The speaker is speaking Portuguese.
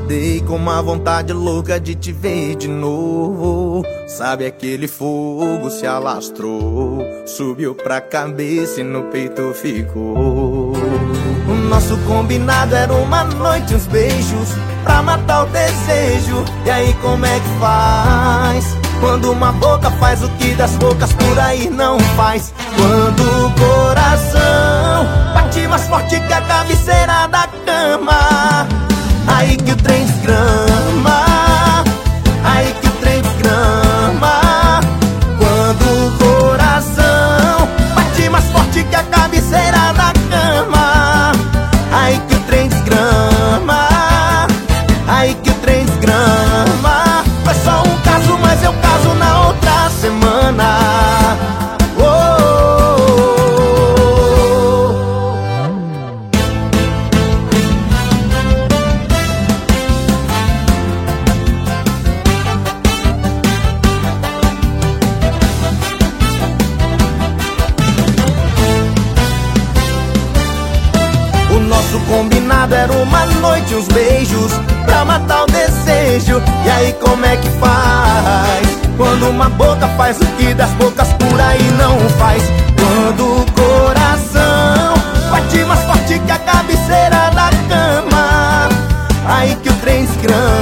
Acordei com uma vontade louca de te ver de novo. Sabe, aquele fogo se alastrou, subiu pra cabeça e no peito ficou. O nosso combinado era uma noite, uns beijos pra matar o desejo. E aí como é que faz? Quando uma boca faz o que das bocas por aí não faz. Quando o coração bate mais forte que a cabeceira da cama, aí que o trem desgrama, aí que o trem desgrama. Quando o coração bate mais forte que a cabeceira da cama, aí que o trem desgrama, aí que o trem desgrama. Foi só um caso, mas eu caso na outra semana. O nosso combinado era uma noite, uns beijos pra matar o desejo. E aí como é que faz? Quando uma boca faz o que das bocas por aí não faz. Quando o coração bate mais forte que a cabeceira da cama, aí que o trem desgrama.